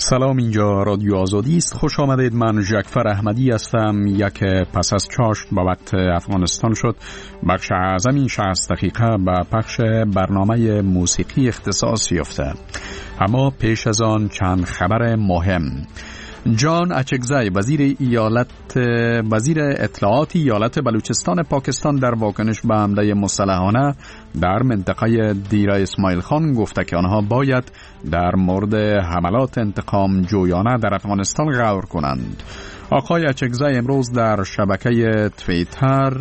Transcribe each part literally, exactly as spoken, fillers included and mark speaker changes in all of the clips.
Speaker 1: سلام، اینجا رادیو آزادی است. خوش آمدید. من جعفر احمدی هستم. یک پس از چاشت با وقت افغانستان شد بخش اعظم این شصت دقیقه به پخش برنامه موسیقی اختصاص یافته. اما پیش از آن چند خبر مهم. جان اچکزی وزیر ایالت وزیر اطلاعات ایالت بلوچستان پاکستان در واکنش به حمله مسلحانه در منطقه دیر اسماعیل خان گفته که آنها باید در مورد حملات انتقام جویانه در افغانستان غور کنند. آقای اچکزی امروز در شبکه توییتر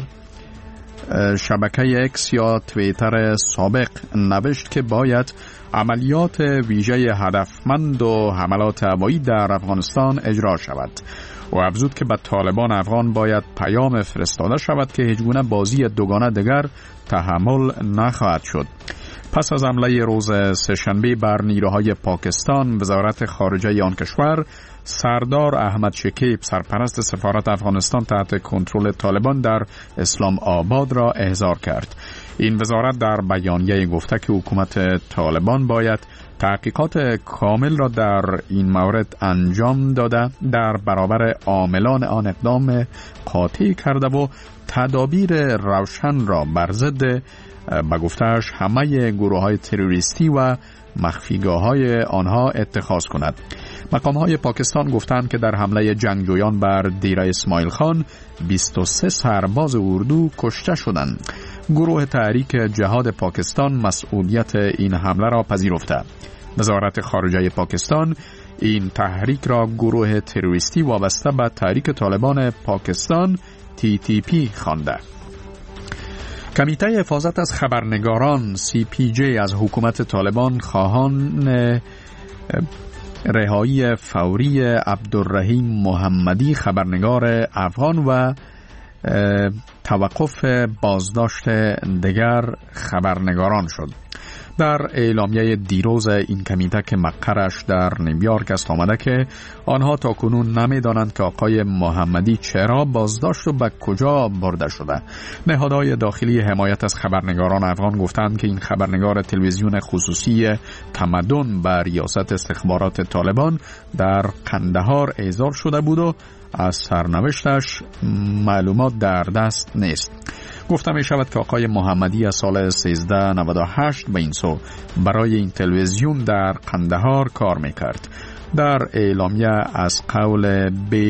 Speaker 1: شبکه اکس یا توییتر سابق نوشت که باید عملیات ویژه هدفمند و حملات هوایی در افغانستان اجرا شود و افزود که به طالبان افغان باید پیام فرستاده شود که هیچگونه بازی دوگانه دیگر تحمل نخواهد شد. پس از حمله روز سه‌شنبه بر نیروهای پاکستان، وزارت خارجه آن کشور سردار احمد شکیب سرپرست سفارت افغانستان تحت کنترل طالبان در اسلام آباد را احضار کرد. این وزارت در بیانیه گفته که حکومت طالبان باید تحقیقات کامل را در این مورد انجام داده، در برابر عاملان آن اقدام قاطع کرده و تدابیر روشن را بر ضد به گفته‌اش همه گروه‌های تروریستی و مخفیگاه‌های آنها اتخاذ کند. مقام‌های پاکستان گفتند که در حمله جنگجویان بر دیر اسماعیل خان بیست و سه سرباز اردو کشته شدند. گروه تحریک جهاد پاکستان مسئولیت این حمله را پذیرفته. وزارت خارجه پاکستان این تحریک را گروه تروریستی وابسته به تحریک طالبان پاکستان تی تی پی خوانده. کمیته حفاظت از خبرنگاران سی پی جی از حکومت طالبان خواهان رهایی فوری عبدالرحیم محمدی خبرنگار افغان و توقف بازداشت دیگر خبرنگاران شد. در اعلامیه دیروز این کمیته که مقرش در نیویورک است آمده که آنها تاکنون نمی‌دانند که آقای محمدی چرا بازداشت و به کجا برده شده. نهادهای داخلی حمایت از خبرنگاران افغان گفتند که این خبرنگار تلویزیون خصوصی تمدن به ریاست استخبارات طالبان در قندهار احضار شده بود و از سرنوشتش معلومات در دست نیست. گفته می شود که آقای محمدی از سال سیزده نود و هشت به این سو برای این تلویزیون در قندهار کار می کرد. در اعلامیه از قول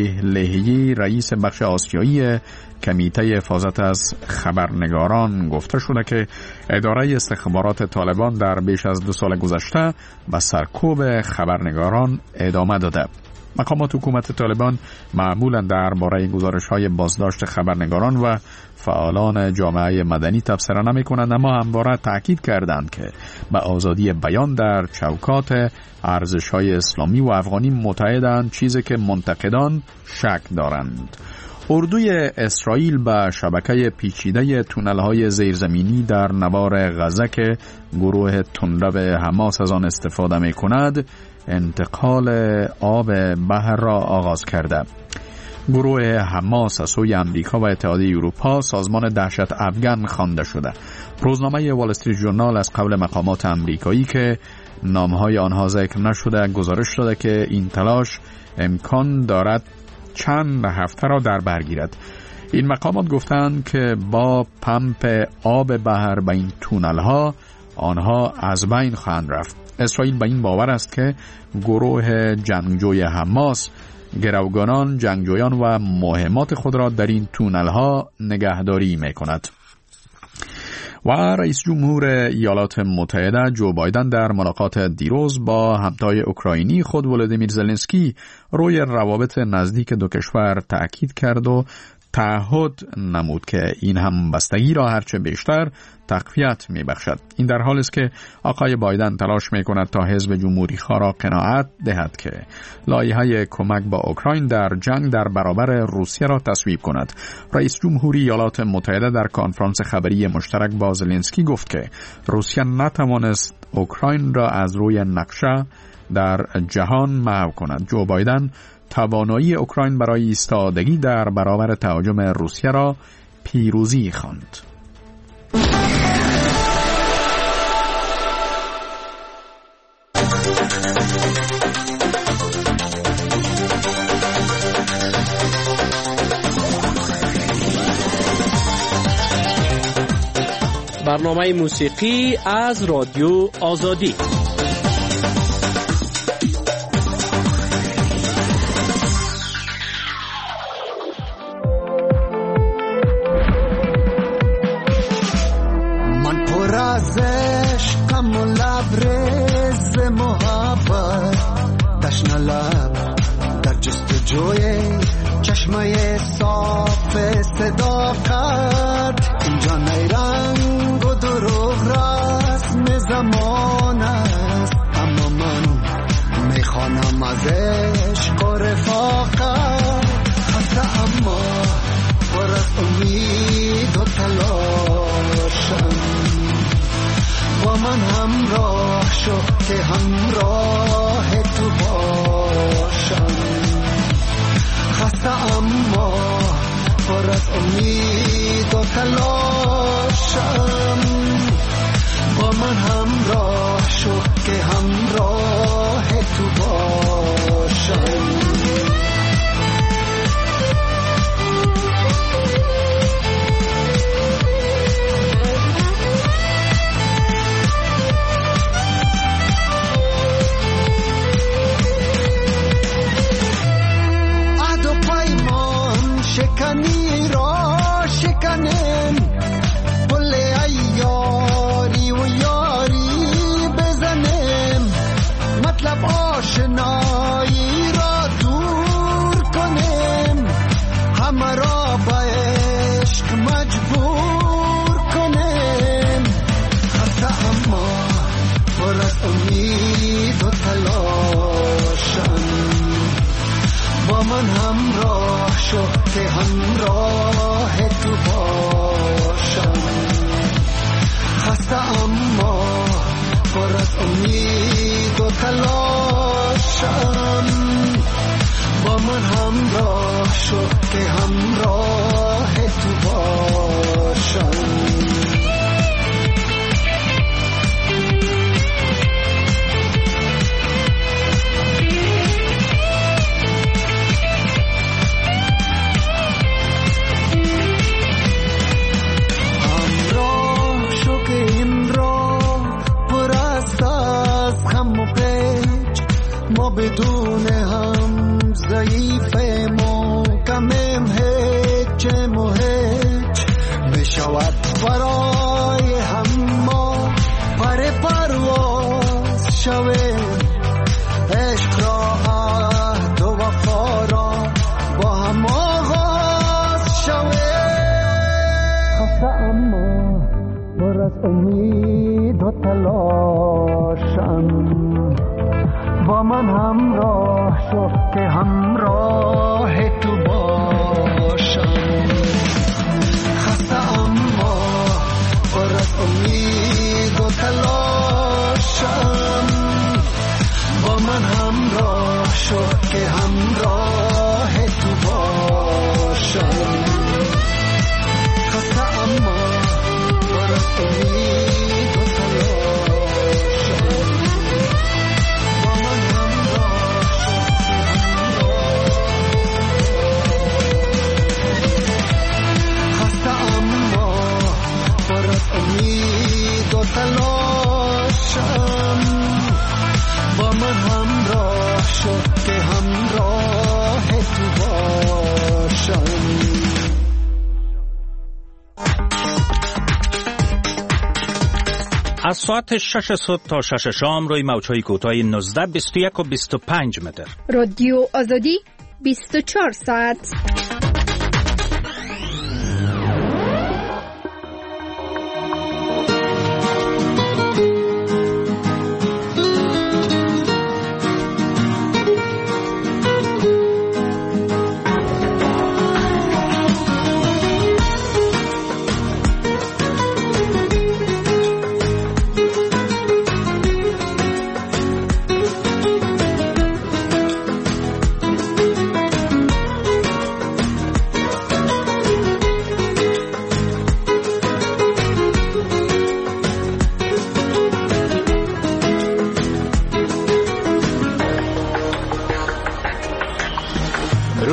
Speaker 1: بهلهی رئیس بخش آسیایی کمیته حفاظت از خبرنگاران گفته شده که اداره استخبارات طالبان در بیش از دو سال گذشته به سرکوب خبرنگاران ادامه داده. مقامات حکومت طالبان معمولا درباره گزارش‌های بازداشت خبرنگاران و فعالان جامعه مدنی تبصره نمی‌کنند، اما همواره تاکید کردند که به آزادی بیان در چوکات ارزش‌های اسلامی و افغانی متحدند، چیزی که منتقدان شک دارند. اردوی اسرائیل به شبکه پیچیده تونل‌های زیرزمینی در نوار غزه که گروه تندرو حماس از آن استفاده می‌کند انتقال آب بحر را آغاز کرده. گروه حماس از سوی امریکا و اتحادیه اروپا سازمان دهشت افغان خوانده شده. روزنامه وال استریت ژورنال از قبل مقامات امریکایی که نامهای آنها ذکر نشده گزارش داده که این تلاش امکان دارد چند هفته را در بر گیرد. این مقامات گفتند که با پمپ آب بحر به این تونل ها آنها از بین خواهند رفت. اسرائیل به این باور است که گروه جنگجوی حماس گروگانان، جنگجویان و مهمات خود را در این تونل ها نگهداری می کند. و رئیس جمهور ایالات متحده جو بایدن در ملاقات دیروز با همتای اوکراینی خود ولادیمیر زلنسکی روی روابط نزدیک دو کشور تأکید کرد و تعهد نمود که این همبستگی را هرچه بیشتر تقویت می بخشد. این در حالی است که آقای بایدن تلاش می کند تا حزب جمهوری خواه را قناعت دهد که لایحه کمک با اوکراین در جنگ در برابر روسیه را تصویب کند. رئیس جمهوری ایالات متحده در کنفرانس خبری مشترک با زلنسکی گفت که روسیه نتوانست اوکراین را از روی نقشه در جهان محو کند. جو بایدن توانایی اوکراین برای ایستادگی در برابر تهاجم روسیه را پیروزی خواند.
Speaker 2: برنامه موسیقی از رادیو آزادی.
Speaker 3: من پر از عشقم و لبریز محبت، تشنه لب در جستجوی چشمه صاف صداقت. اینجا نیرنگ و دروغ رسم زمان است، اما من میخوانم از عشق و رفاقت. خسته اما پر از امید و تلاشم، با من همراه شو که همراه تو باشم. خسته اما پر از امید و تلاشم، با من همراه شو که همراه تو باشم. شکنی را شکنیم، پل ایاری و یاری بزنیم، مطلب آشنایی را دور کنیم، همه را به عشق مجبور کنیم. خسته اما پر از امید و تلاشم، با من همراه شو که همراه تو باشم. خسته اما پر از امید و تلاشم، با من همراه شو که همراه تو باشم. ما بدون هم ضعیفیم و کمیم، هیچیم و هیچ بشود برای هم ما پر پرواز شویم. عشق را عهد و وفا را با هم آغاز شویم. خسته اما پر از امید و تلاشم، با من همراه شو که همراه تو باشم. خسته اما پر از امید و تلاشم، با من همراه شو که همراه تو باشم. خسته اما پر از امید و تلاشم، امید و تلاشم، با من همراه شو که همراه تو باشم.
Speaker 4: از ساعت شش صبح تا شش شام روی موج‌های کوتاه نوزده، بیست و یک و بیست و پنج متر.
Speaker 5: رادیو آزادی بیست و چهار ساعت.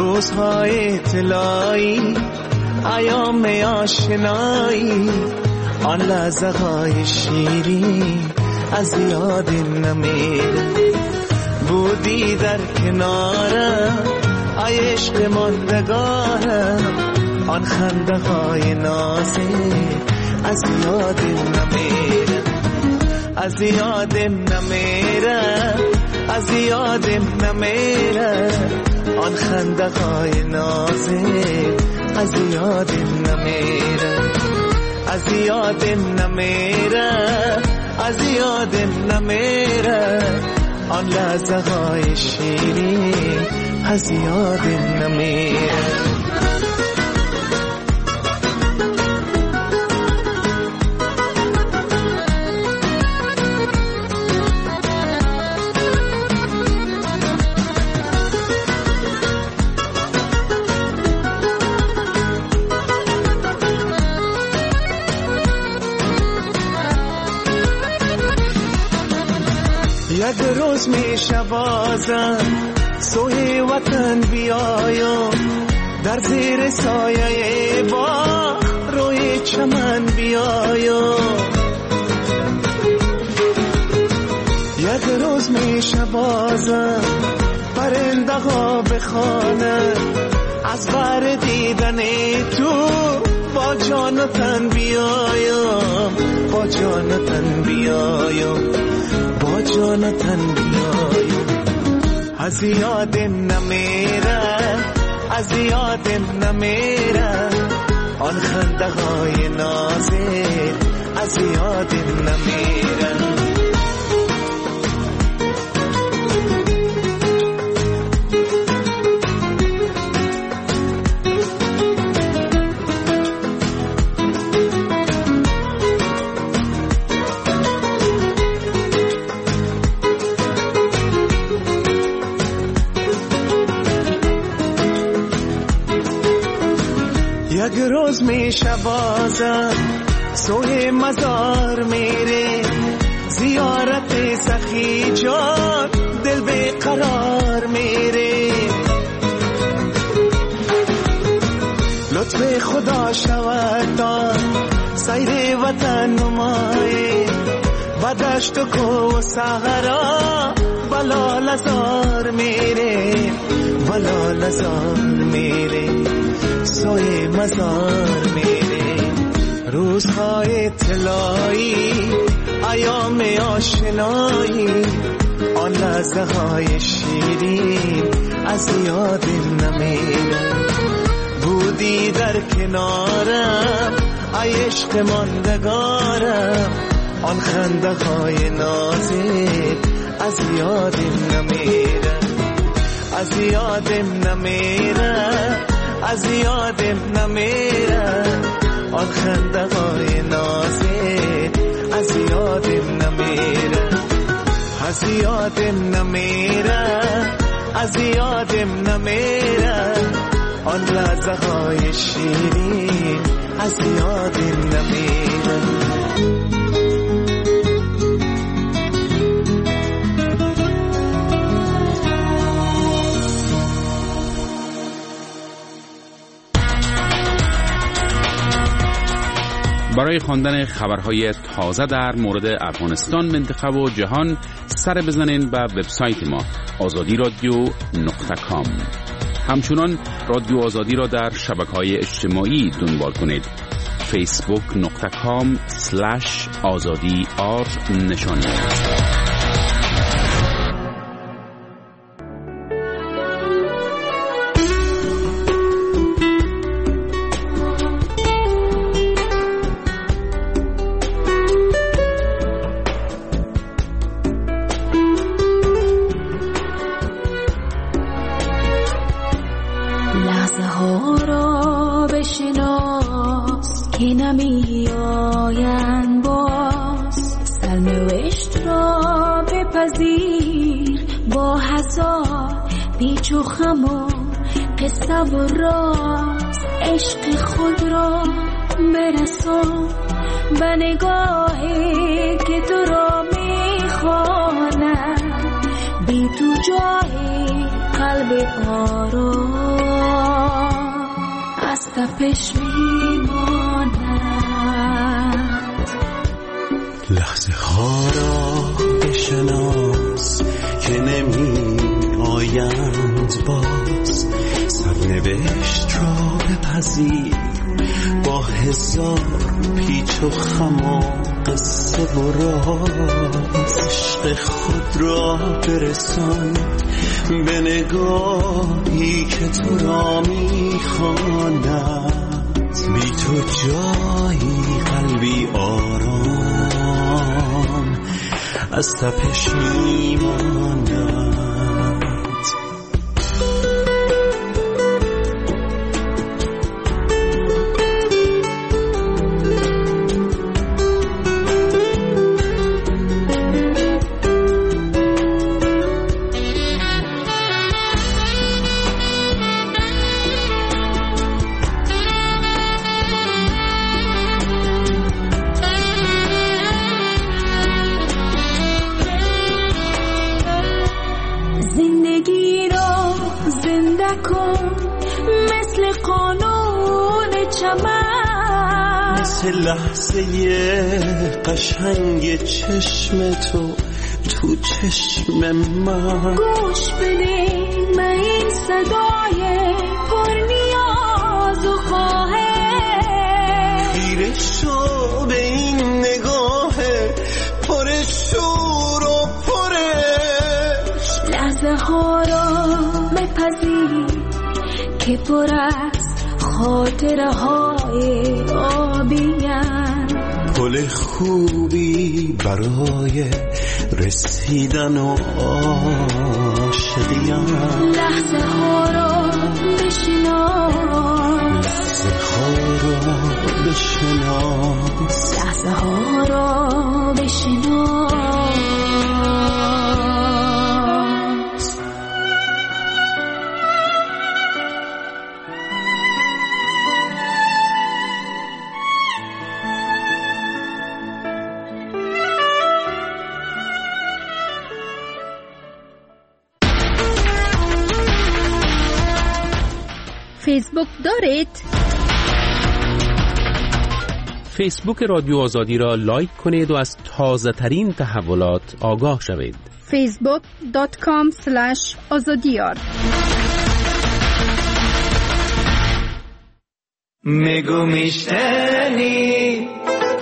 Speaker 6: روزهای طلایی، ایام آشنایی،
Speaker 3: آن لحظه های شیرین از یاد نمیره. بودی در کنارم ای عشق ماندگارم، آن خنده های نازک از یاد نمیره. از یاد نمیره، از یاد نمیره، آن خنده های نازک از یاد نمیره. از یاد نمیره، از یاد نمیره، آن لحظه های شیرین از یاد نمیره. یک روز میشه بازم سوی وطن بیایم، در زیر سایه باغ روی چمن بیایم. یک روز میشه بازم پرنده ها بخوانن، از بر دیدن تو با جان و تن بیایم، با جان و تن بیایم، با جان و تن بیایم. از یاد نمیره، از یاد نمیره، آن خنده های نازک از یاد نمیره. یک روز میشه بازم سوی مزار میره، زیارت سخی جان دل به قرار میره. لطف خدا شود تا سیر وطن نمای، بدشت و کو و صحرا بلا لزار میره، بلا لزار میره، سوی مزار میره. روزهای طلایی ایام آشنایی، آن لحظه های شیرین از یاد نمیره. بودی در کنارم ای عشق ماندگارم، آن خنده های نازک از یاد نمیره. از یاد نمیره، از یاد نمیره، آن خنده های نازک از یاد نمیره. از یاد نمیره، از یاد نمیره، آن لحظه های شیرین از یاد نمیره.
Speaker 6: برای خواندن خبرهای تازه در مورد افغانستان، منطقه و جهان سر بزنین به وبسایت ما آزادی رادیو نقطه کام. همچنان رادیو آزادی را در شبکه‌های اجتماعی دنبال کنید. فیسبوک نقطه کام سلش آزادی آر نشانی.
Speaker 7: قصه و راز عشق خود را برسان به نگاهی که تو را میخواند، بی تو جای قلب آرام از تپش میماند.
Speaker 3: لحظه ها را بشناس که نمی آیند باز، سرنوشت را بپذیر با هزار پیچ و خم و قصه و راز. عشق خود را برسان به نگاهی که تو را میخواند، بی تو جایی قلبی آرام از تپش میماند. لحظه قشنگ چشم تو تو چشم من،
Speaker 7: گوش بده من این صدای پر نیاز و خواهش،
Speaker 3: خیره شو به این نگاه پر شور و پرش.
Speaker 7: لحظه ها را بپذیر که پر از خاطره های آبیان،
Speaker 3: پل خوبی برای رسیدن و عاشقیان.
Speaker 7: لحظه ها را بشناس،
Speaker 3: لحظه ها را بشناس،
Speaker 7: لحظه ها را بشناس.
Speaker 5: فیسبوک دارید؟
Speaker 6: فیسبوک رادیو آزادی را لایک کنید و از تازه ترین تحولات آگاه شوید.
Speaker 5: فیسبوک دات کام اسلش آزادیار.
Speaker 3: میگو میشتنی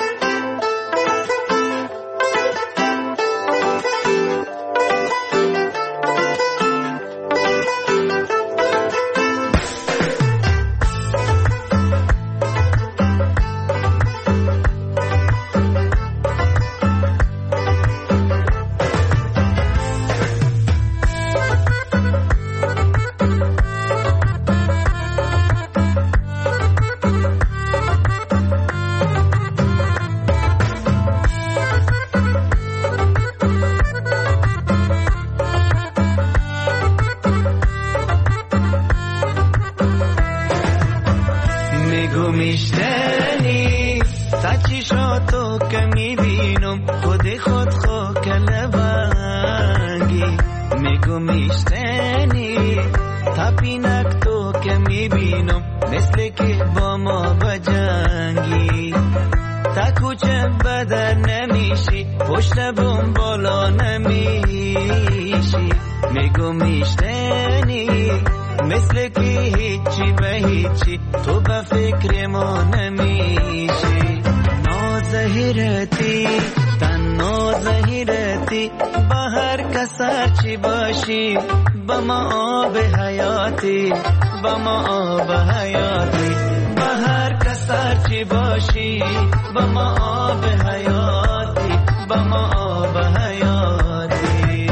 Speaker 3: میشنی تچیشاتو که میبینم خودی خود خو کلبنگی. میگو میشنی تپینک تو که میبینم مثل که با ما بجنگی. تا کوچه بدر نمیشی پشت بوم بالا نمیشی. میگو میشنی مثل که هیچی به هیچی تو به فکر ما نمیشی. نازهیرتی تن نازهیرتی با هر کسر چی باشی با ما آب حیاتی با ما آب حیاتی. با هر کسر چی باشی با ما آب حیاتی با ما آب حیاتی.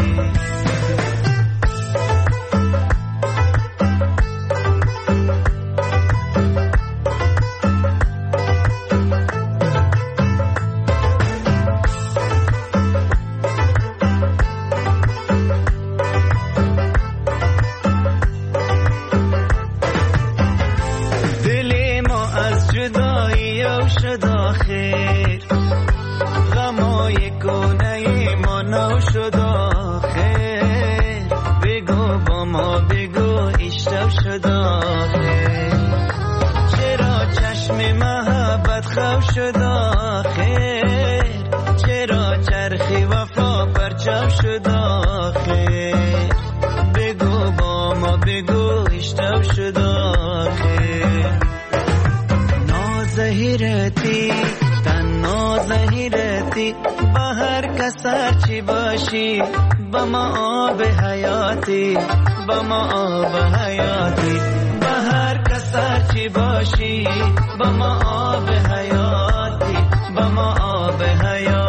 Speaker 3: شد آخر غمای کنه ما نو شد آخر. بگو با ما بگو اشتب شد آخر. چرا چشم محبت خواب شد آخر. چرا نازهیرتی تنها زهیرتی بهر کسر چی باشی بما آب حیاتی بما آب حیاتی بهر کسر چی باشی بما آب حیاتی بما آب حیاتی.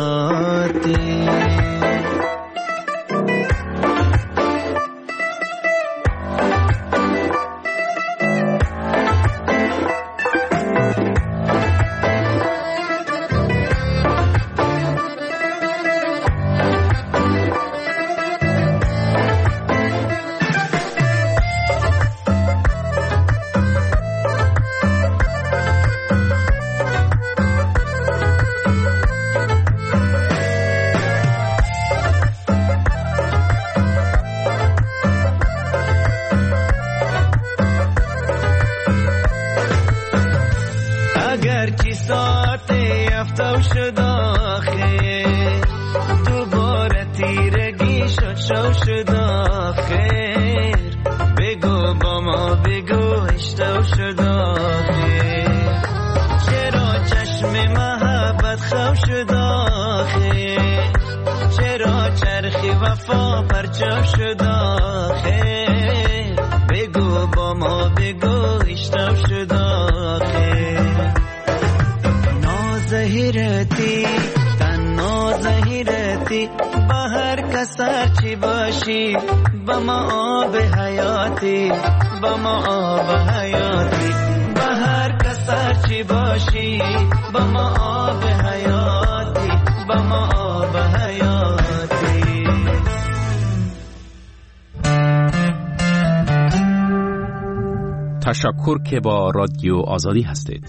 Speaker 6: تشکر که با رادیو آزادی هستید.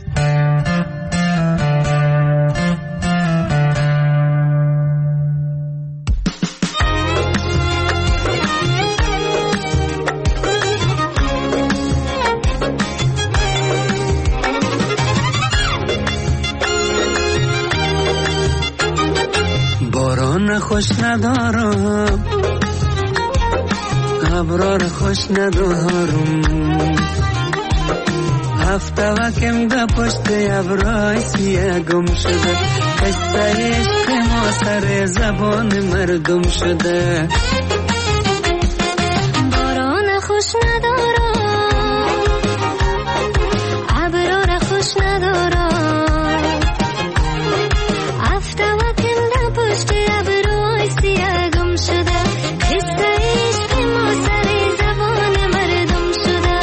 Speaker 3: باران خوش ندارم ابرار خوش ندارم هفته وکم ده پشت ابرای سیه گم شده قصه عشق ما سر زبان مردم شده
Speaker 7: باران خوش ندارم ابرار خوش ندارم هفته وکم ده پشت ابرای سیه گم شده قصه عشق ما سر زبان مردم شده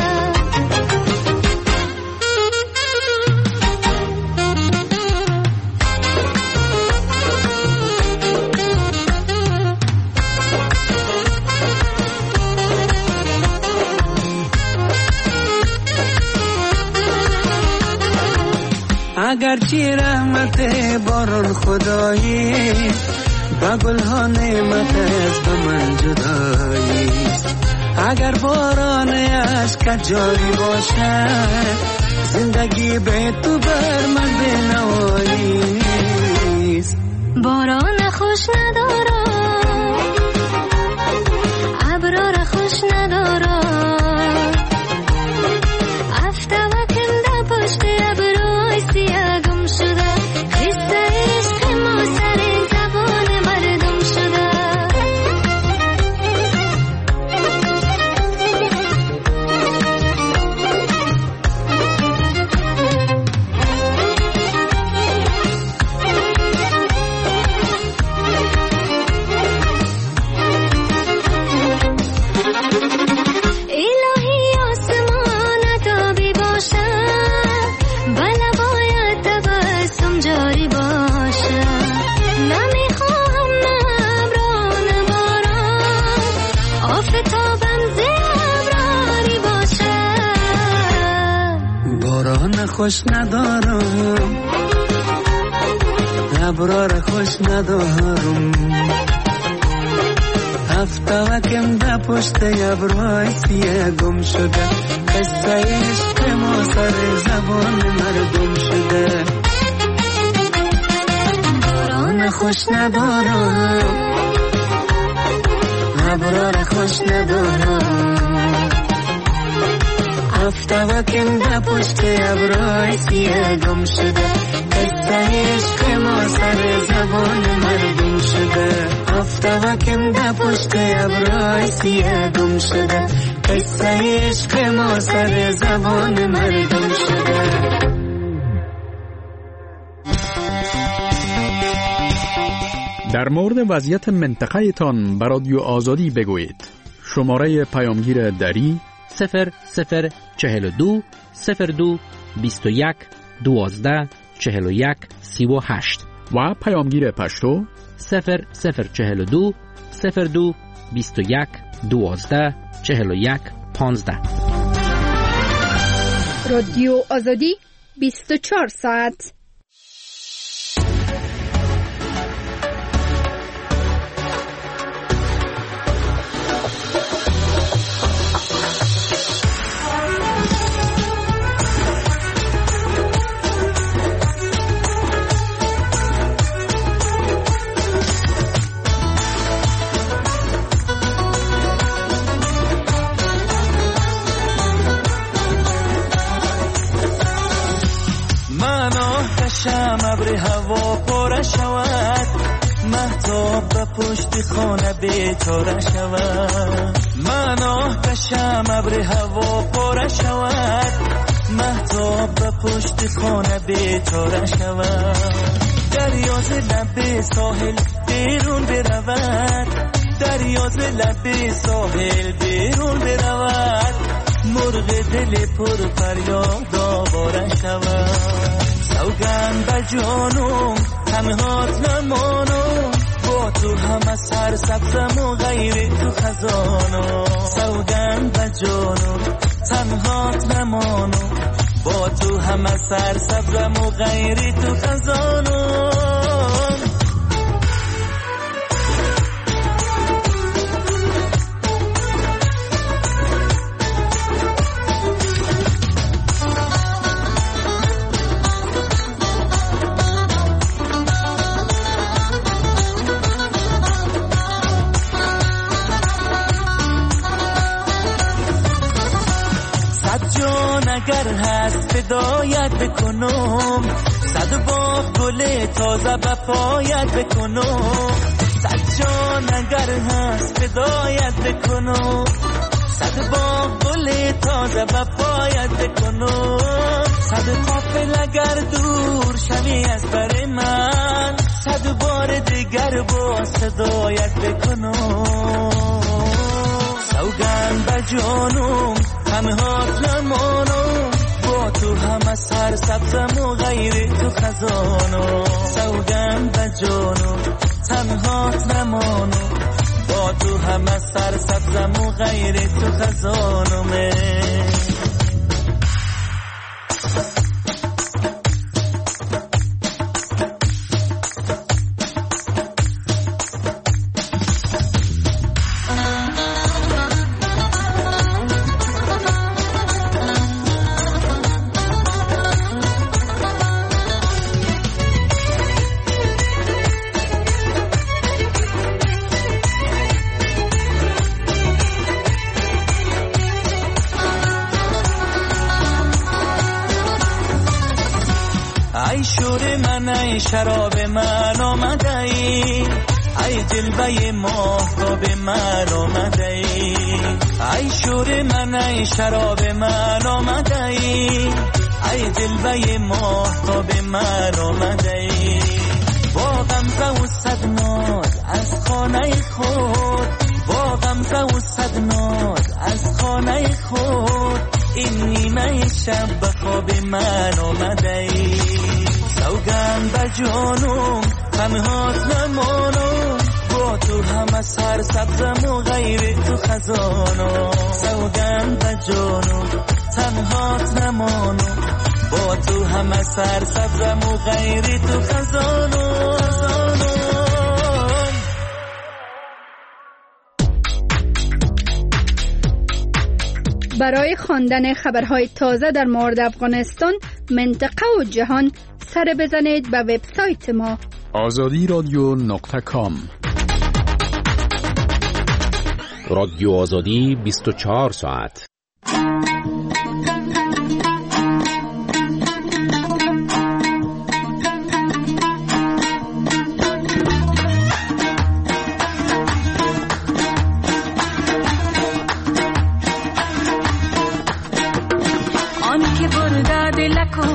Speaker 3: اگرچه رحمت باران خدایی با گلها نعمت از به من جدایی اگر باران عشق جاری باشه زندگی به تو بر من بنوایی
Speaker 7: باران خوش ندارم ابرار خوش ندارم هفته وکم ده پشت ابرای سیه گم شده قصه عشق ما سر زبان مردم شده
Speaker 3: خوش ندارم ابرار خوش ندارم هفته وکم ده پشت ابرای سیه گم شده قصه عشق ما سر زبان مردم شده باران خوش ندارم ابرار خوش ندارم افتادم در پشت ابرهای سیاه گم شده قصه عشق ما سر زبان مردم شده افتادم در پشت ابرهای سیاه گم شده قصه عشق ما سر زبان مردم شده.
Speaker 1: در مورد وضعیت منطقه تان به رادیو آزادی بگویید. شماره پیامگیر دری
Speaker 8: صفر صفر چهل و دو صفر دو بیست و یک دوازده چهل و یک سی و هشت
Speaker 1: و پیامگیر پشتو
Speaker 8: صفر صفر چهل و دو صفر دو بیست و یک دوازده چهل و یک پانزده.
Speaker 5: رادیو آزادی بیست و چهار ساعت.
Speaker 3: شم ابر هوا پر شود مهتاب به پشت خانه بیچاره شود من آه کشم ابر هوا پر شود مهتاب به پشت خانه بیچاره شود دریاز لب ساحل بیرون برود دریاز لب ساحل بیرون برود مرغ دل پر فریاد آواره شود سوگند به جانم همه هات نمانم با تو همه سر سبزم و غیر تو خزانم سوگند به جانم تنهات نمانم با تو همه سر سبزم و غیر تو خزانم اگر هست فدایت بکنم صد باغ گل تازه به پایت بکنم صد جان اگر هست فدایت بکنم صد باغ گل تازه به پایت بکنم صد قافل اگر دور شوی از بر من صد بار دیگر با صدایت بکنم سوگند به جانم همه هات نمانم با تو همه سر سبزم و غیر تو خزانم سوگند به جانم تنهات نمانم با تو همه سر سبزم و غیر تو خزانم ای شور من ای شراب من آمده ای ای جلوه ماهتاب من آمده ای ای شور من ای شراب من آمده ای ای جلوه ماهتاب من آمده ای با غمزه و صد ناز از خانه خود با غمزه و صد ناز از خانه خود این نیمه شب به خواب من آمده ای سوگند به جانم همه هات نمانم با تو همه سر سبزم و غیر تو خزانم سوگند به جانم تنهات نمانم با تو همه سر سبزم و غیر تو خزانم
Speaker 5: برای خواندن خبرهای تازه در مورد افغانستان، منطقه و جهان سر بزنید به وبسایت ما
Speaker 1: آزادی رادیو نقطه کام.
Speaker 6: رادیو آزادی بیست و چهار ساعت.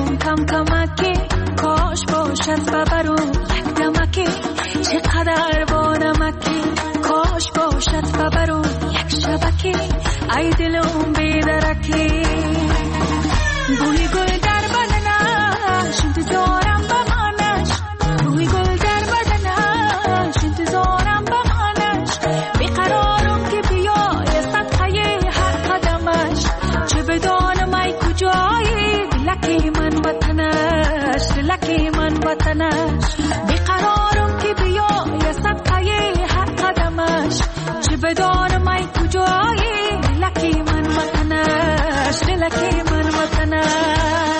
Speaker 9: دلم کم کمکی کاش باشد ببرو یک دمکی چقدر با نمکی کاش باشد ببرو یک شبکی ای دلم بیدرکی بوی گل در بدنش انتظارم بمانش بوی گل در بدنش انتظارم بمانش بیقرارم که بیای صدقه هر قدمش چه بدانم ای کجایی دلکی من وطنش دلکی من وطنش بیقرارم که بیای صدقه هر قدمش چه بدانم ای کجایی دلکی من وطنش دلکی من وطنش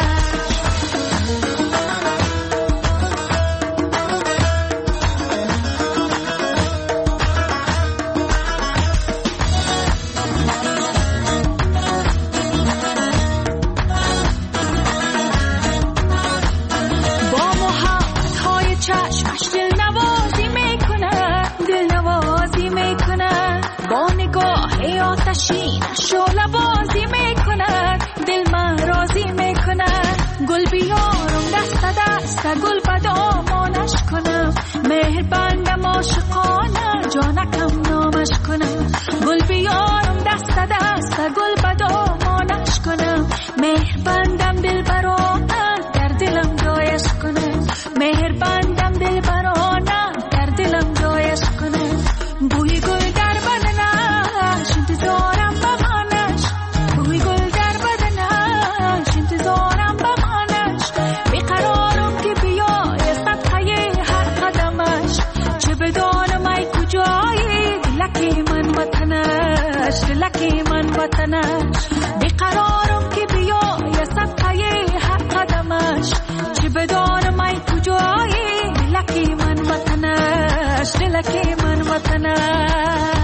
Speaker 9: شعله بازی میکند دل من راضی میکند گل بیارم دست دست گل بدامانش کنم مهر بندم عاشقانه جانکم نامش کنم گل بیارم دست دست گل بدامانش کنم مهر بندم دل برانه در دلم جایش کنم مهر بندم دل برانه در دلم جایش کنم بوی گل در بدنش انتظارم بمانش بوی گل در بدنش انتظارم بمانش بیقرارم که بیای صدقه هر قدمش چه بدانم ای کجایی دلکی من وطنش دلکی من وطنش بیقرارم که بیای صدقه هر قدمش چه بدانم ای کجایی دلکی من وطنش دلکی من وطنش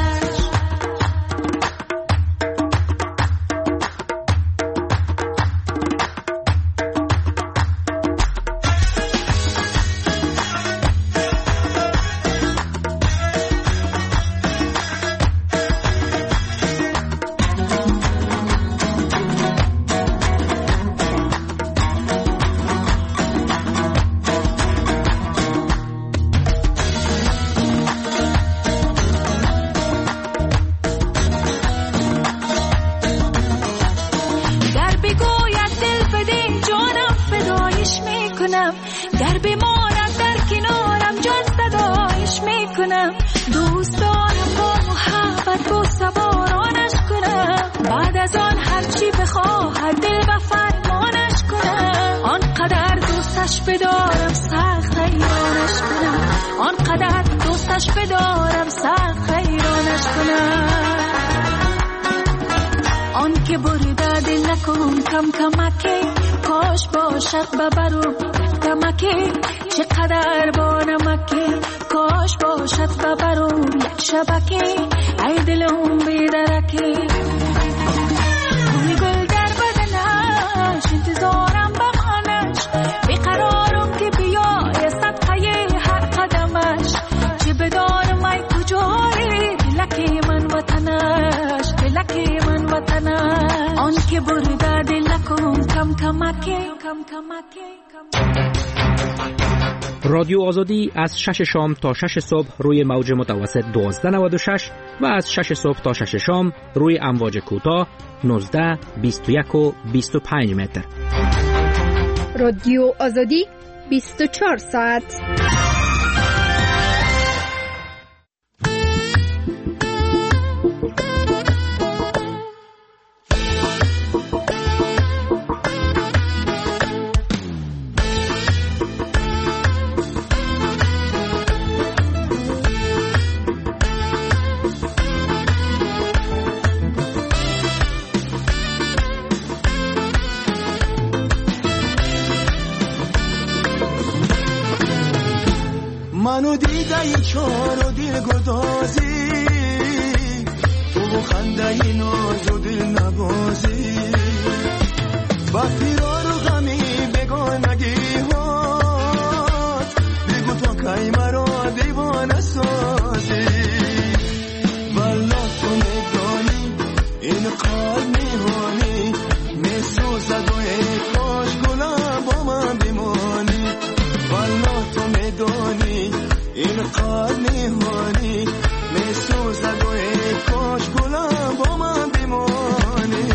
Speaker 9: در بماند در کنارم جان صدایش میکنم دوست دارم با محبت با سوارانش کنم بعد از آن هرچی بخواهد دل و فرمانش کنم آنقدر دوستش بدارم سخت حیرانش کنم آنقدر دوستش بدارم سخت حیرانش کنم آن که برده دل نکن کم کمکی کاش باشد ببرو کمکی چقدر با نمکی کاش باشد ببرو یک شبکی ای دلم بیدرکی بوی گل در بدنش انتظارم بمانش بیقرارم که بیای صدقه هر قدمش چه بدانم ای کجایی دلکی من وطنش دلکی من وطنش آن که برده دل نکن کم کمکی کم کمکی
Speaker 8: رادیو آزادی از شش شام تا شش صبح روی موج متوسط دوازده نود و شش و از شش صبح تا شش شام روی امواج کوتاه نوزده بیست و یک و بیست و پنج متر.
Speaker 5: رادیو آزادی بیست و چهار ساعت.
Speaker 3: منو دیده ای چار و دل گدازی تو خنده ای ناز و دل نبازی با پیرار و غمی بگانگی هات بگو تو کئی مرا دیوانه سازی والا تو میدانی این قلب میهانی میسوزد و ای کاش گلم قلب نهانی میسوزد و ای کاش گلم با من بمانی.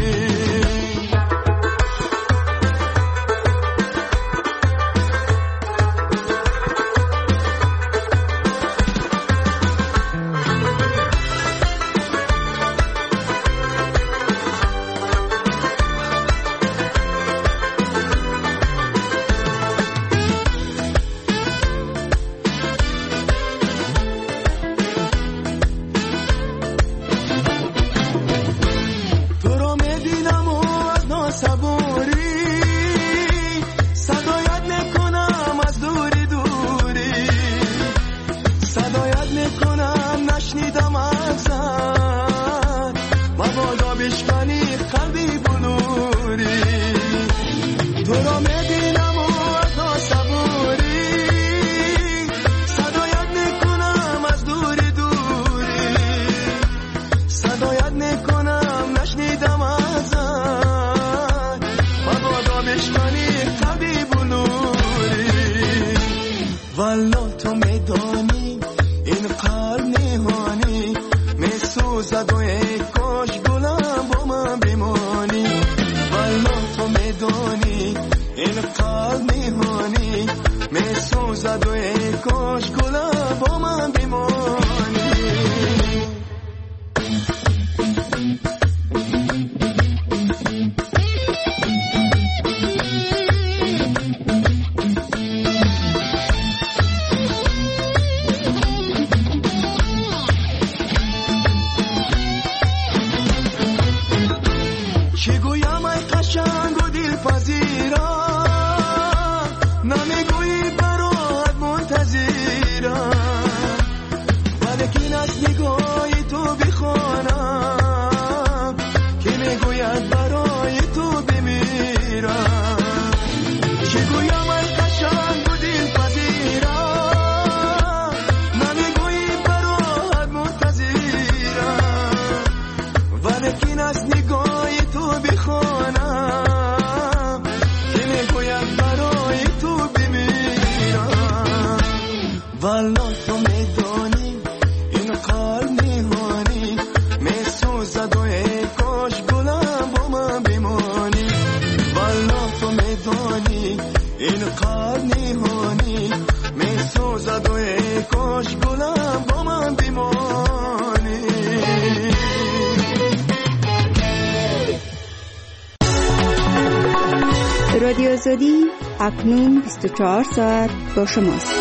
Speaker 5: رادیو آزادی اکنون بیست و چهار ساعت با شماست.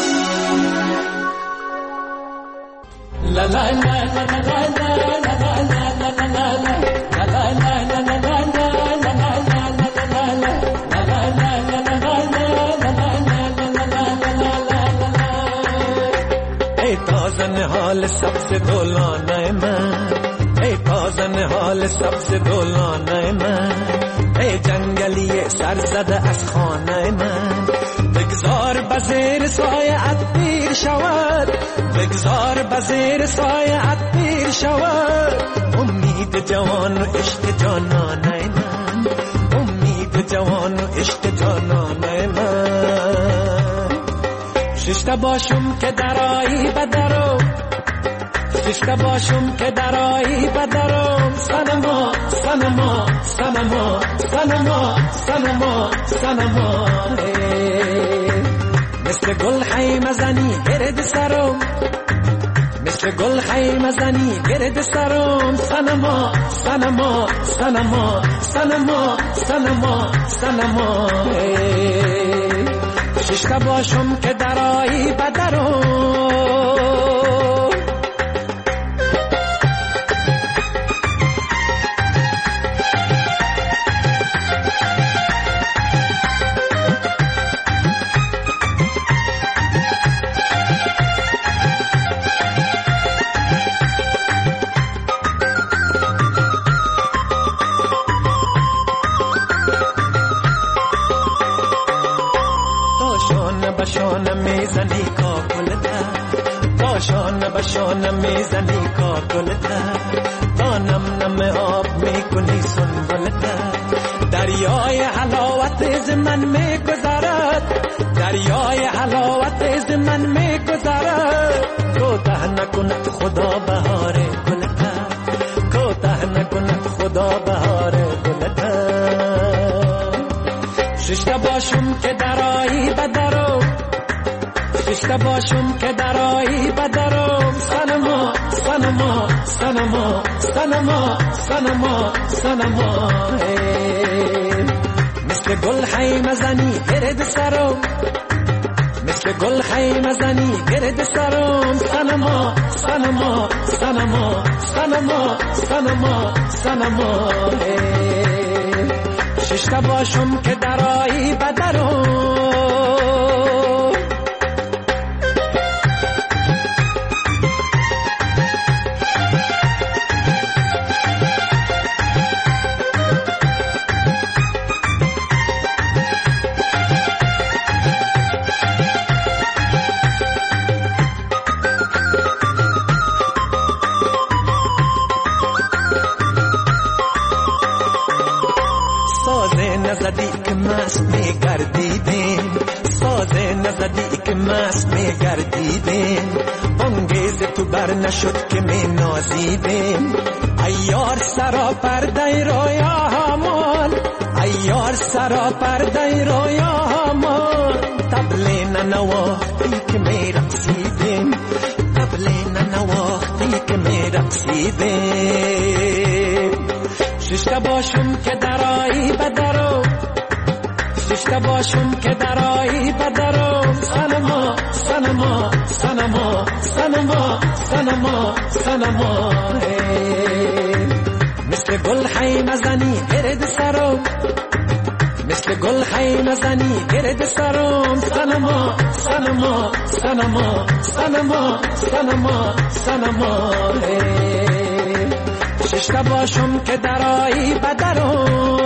Speaker 3: ای تازن حال سبز دولانه من، ای تازن حال سبز دولانه من، ای جنگلی سر زده از خانه من، بگذار بزیر سایه‌ات پیر شود، بگذار بزیر سایه‌ات پیر شود، امید جوان و عشق جانانه من، امید جوان و عشق جانانه من. ششته باشم که درایی بدرو، ششته باشم که درایی بدرم، سنما سنما سنما سنما سنما سنما، مثل گل خیمه زنی گرد سرم، مثل گل خیمه زنی گرد سرم، سنما سنما سنما سنما سنما سنما، ششته باشم که درایی بدرم. بشانه میزنی کاکلته، باشانه بشانه میزنی کاکلته، تا نم نم آب میکنی سنبلته، دریای حلاوت از من میگذرد، دریای حلاوت از من میگذرد، نکند خدا بهار گلتا، کوتاه نکند خدا بهار گلتا. ششتا باشم که درایی بدرو، ششتا باشم که درایی بدرو. سنما سنما سنما سنما سنما سنما مثل گل حی مزنی گرد سرم، مثل گل حی مزنی گرد سرم. سنما سنما سنما سنما سنما سنما ششتا باشم که درایی بدرم. مست میگردیدیم، سازه نزدی که مست میگردیدیم. انگیز تو بر نشد که می نازیدیم. ایار سرا پرده رویا همان، ایار سرا پرده رویا همان. تبلی ننواختی که می رقصیدیم، تبلی ننواختی که می رقصیدیم. ششتا باشم که درایی بدرو، ششتا باشم که درایی بدرو. سنما سنما سنما سنما سنما سنما مثل گل حی مزنی گرد سرم، مثل گل حی مزنی گرد سرم. سنما سنما سنما سنما سنما سنما ششتا باشم که درایی بدرو.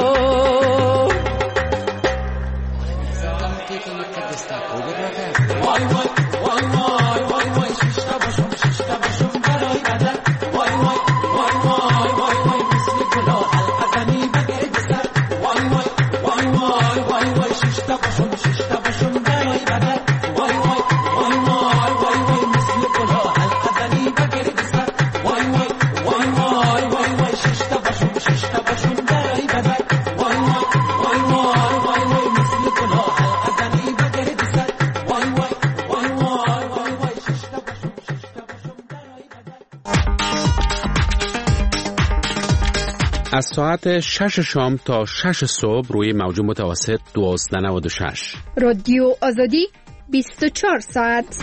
Speaker 3: وای وای وای وای وای وای ششتا باشم، ششتا باشم برای بدر. وای وای وای وای وای وای مثل گلا الحزنی بگرد سر. وای وای وای وای وای وای ششتا باشم، ششتا باشم برای بدر. وای وای وای وای وای وای مثل گلا الحزنی بگرد سر. وای وای وای وای وای وای ششتا باشم، ششتا باشم برای بدر. وای وای وای وای وای وای مثل گلا الحزنی بگرد سر. وای وای
Speaker 6: از ساعت شش شام تا شش صبح روی موج متوسط دوازده نود و شش.
Speaker 5: رادیو آزادی بیست و چهار ساعت.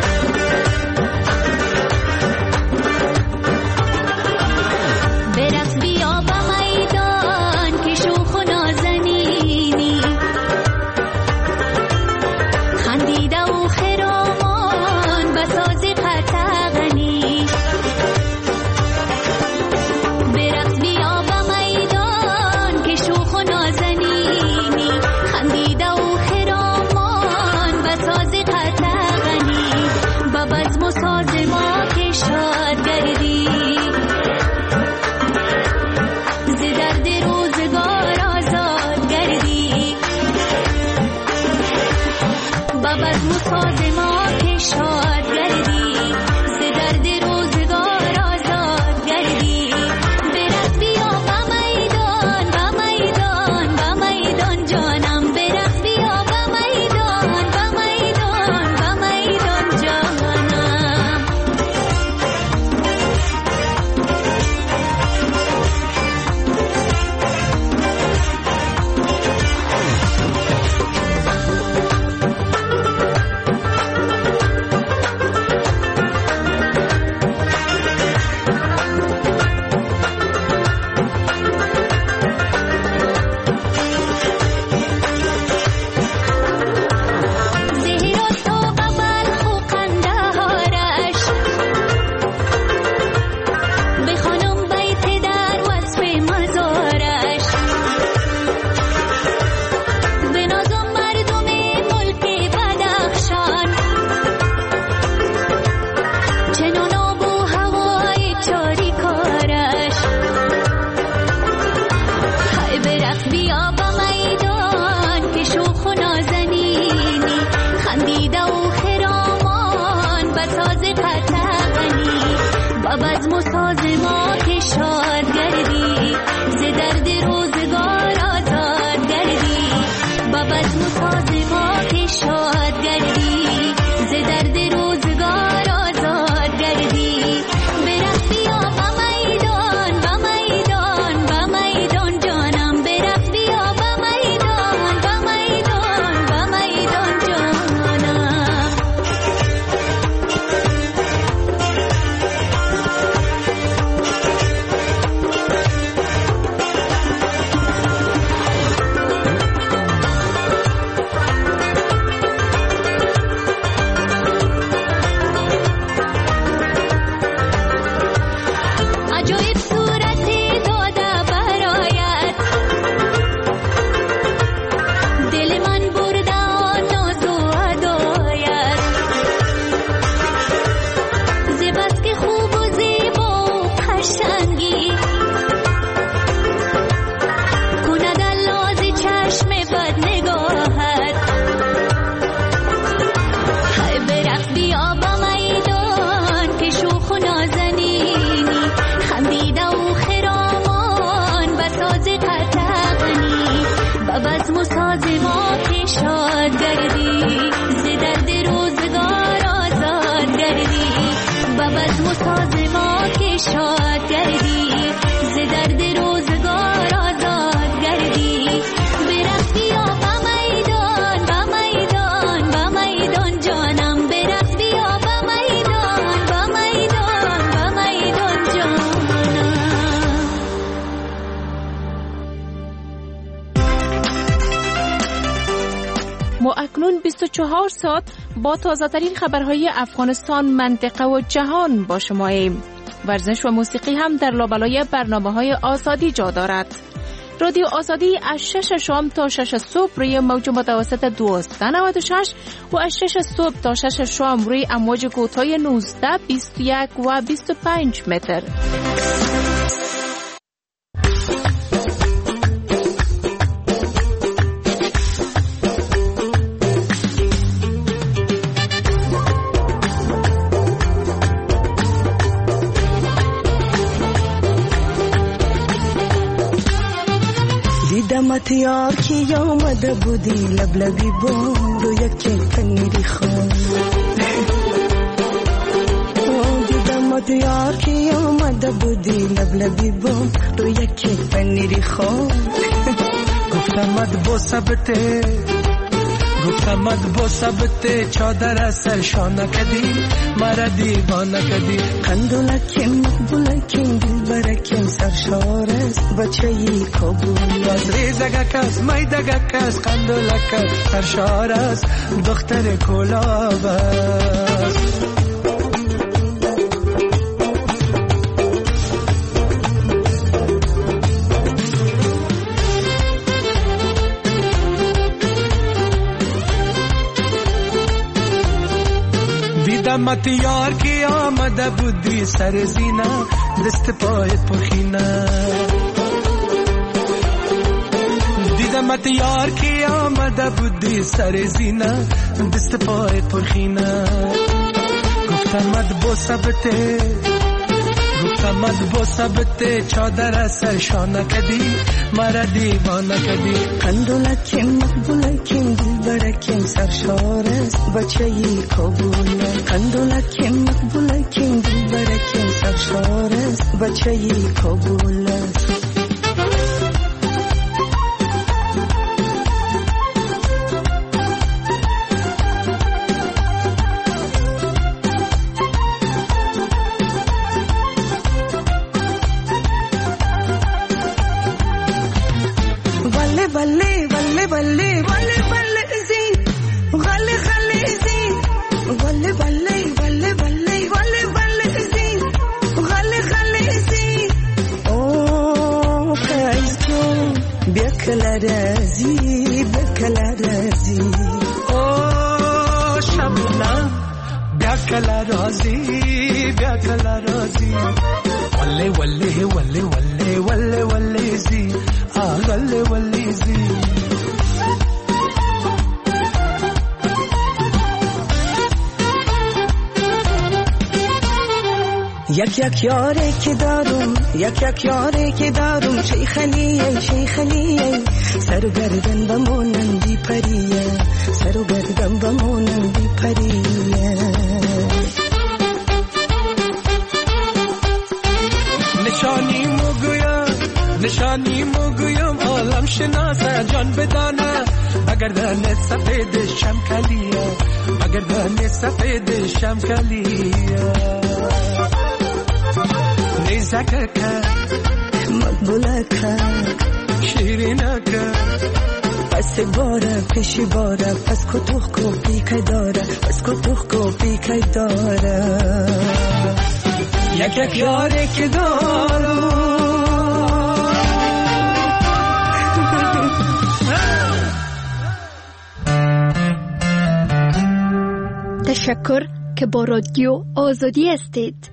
Speaker 7: برقص با بزم و ساز ما که شاد گردی ز درد روزگار آزاد گردی با بزم و ساز ما که شاد گردی ز درد روزگار آزاد گردی برفت بیا با میدان با میدان با میدان جانم برفت بیا با میدان با میدان با میدان جانم عجایب صورتی داده برایت دل من برده آن ناز و هدایت ز بس که خوب و زیبا و قشنگی کند الاز چشم بد نگاهت های برفت بیا با میدان که شوخ و نازنینی خندیده و خرامان و ساز قطعنی با بزم و ساز ما که شاد گردی ز درد روزگار آزاد گردی با بزم و ساز ما که شاد گردی ز درد روزگار آزاد گردی برفت بیا با میدان با میدان با میدان جانم برفت بیا با میدان با میدان با میدان جانم
Speaker 10: ما اکنون بیست و چهار ساعت با تازه‌ترین خبرهای افغانستان، منطقه و جهان با شماییم. ورزش و موسیقی هم در لابلای برنامه‌های آزادی جا دارد. رادیو آزادی از شش شام تا شش صبح روی موج متوسط دویست و نود و شش و از شش صبح تا شش شام روی امواج کوتاه نوزده، بیست و یک و بیست و پنج متر.
Speaker 3: دیدمت یار کی آمده بودی لبلبی بام رو یکی پنیری خان دیدمت یار کی آمده بودی لبلبی بام رو یکی پنیری خان گفتمت با سبته گفتمت با سبته چادر سرشانه کدی مرا دیوانه کدی قندولکیم مقبولکیم دلبرکیم سرشار است بچه ای کابل از ریزگه کس میدگه کس قندولک سرشار است دختر کلاب است دیدمت یار کی آمده بودی سر زینه دست پایت پرخینه دیدمت یار کی آمده بودی سر زینه دست پایت پرخینه گفتمت با سبته گفتمت با سبته چادر سرشانه کدی مرا دیوانه کدی قندولکیم مقبولکیم دلبرکیم سرشار است بچه ای کابل قندولکیم مقبولکیم دلبرکیم سرشار است بچه ای کابل بله بله بله بله بله زین غله غله زین بله بله بله بله بله بله زین غله غله زین او کایز تو بیکلا رازی بیکلا رازی او شبنا بیکلا رازی بیکلا رازی وله وله وله وله وله وله زین آغله وله زین
Speaker 11: یک یک یاری که دارم یک یک یاری که دارم شیخلیه شیخلیه سر و گردن بمونم بی پریه سر و گردن بمونم بی پریه
Speaker 12: نشانی مگویم نشانی مگویم عالم شناسه جان بدانه اگر دانه سفید شمکلیه اگر دانه سفید شمکلیه نیزکه
Speaker 11: مقبوله که
Speaker 12: شیرینه که
Speaker 11: پس باره پیشی باره پس کتوخ کو پیکه داره پس کتوخ کو پیکه داره
Speaker 12: یک یک یاری که دارم
Speaker 5: تشکر که با رادیو آزادی هستید.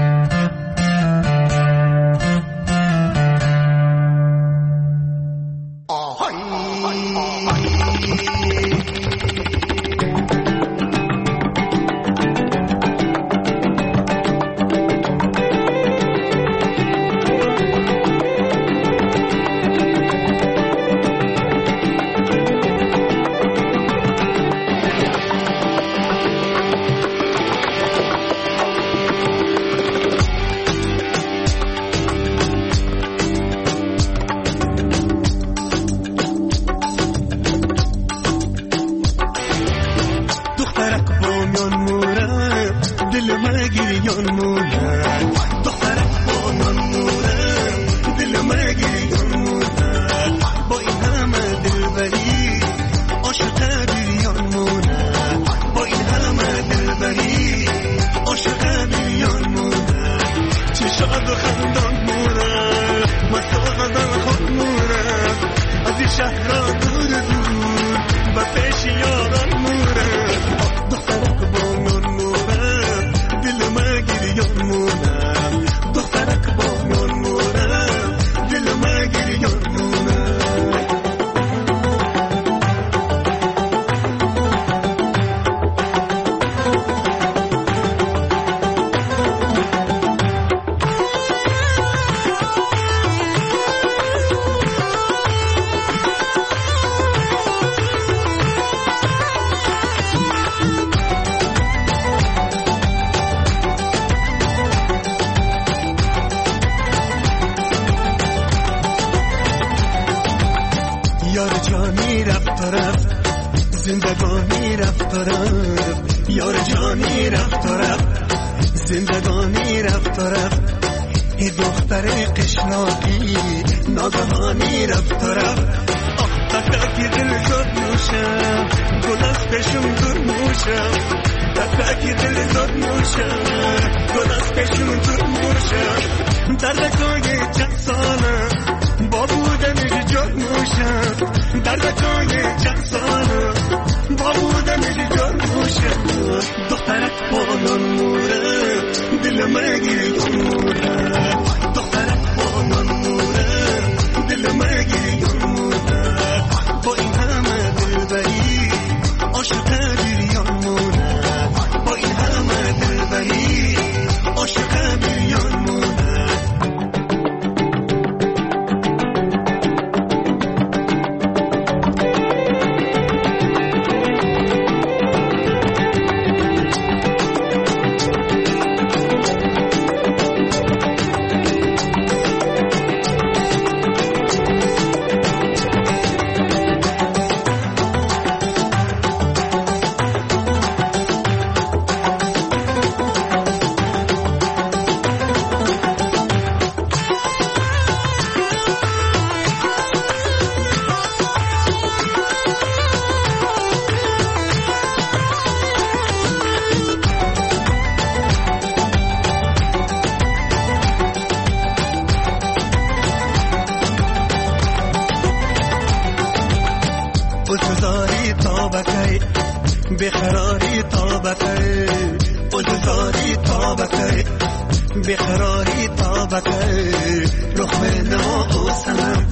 Speaker 3: بخراری طابقه بزرگاری طابقه بخراری طابقه رخ ناقوسم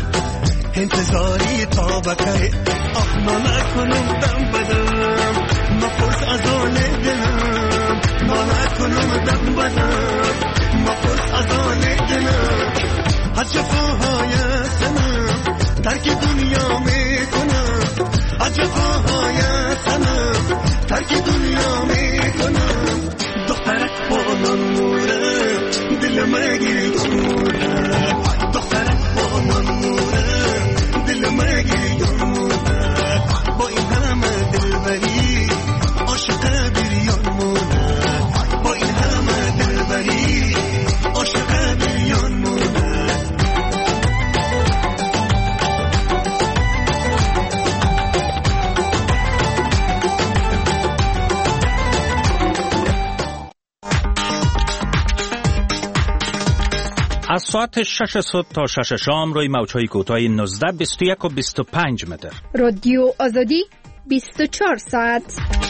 Speaker 3: انتظاری طابقه آخنا نکنم دم بدم مپرس از آن دلم ما نکنم دم بدم
Speaker 13: دل مگیری جانمونه دخترم با منمونه دل مگیری جانمونه با این همه دلبری عاشق بریانمونه با این همه دلبری عاشق بریانمونه
Speaker 4: از ساعت شش صبح تا شش شام روی موج‌های کوتاه نوزده، بیست و یک و بیست و پنج متر.
Speaker 5: رادیو آزادی بیست و چهار ساعت.